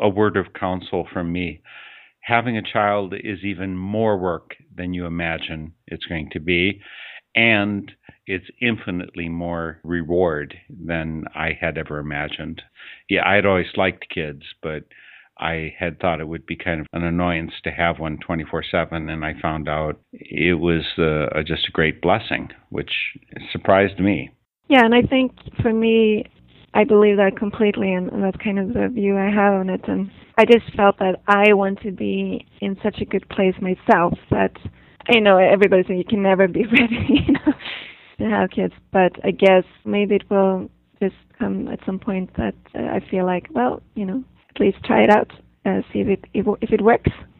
a word of counsel from me. Having a child is even more work than you imagine it's going to be, and it's infinitely more reward than I had ever imagined. Yeah, I'd always liked kids, but I had thought it would be kind of an annoyance to have one 24/7, and I found out it was just a great blessing, which surprised me. Yeah, and I think for me, I believe that completely, and that's kind of the view I have on it. And I just felt that I want to be in such a good place myself that, everybody says you can never be ready, to have kids. But I guess maybe it will just come at some point that I feel like, well, at least try it out, see if it works.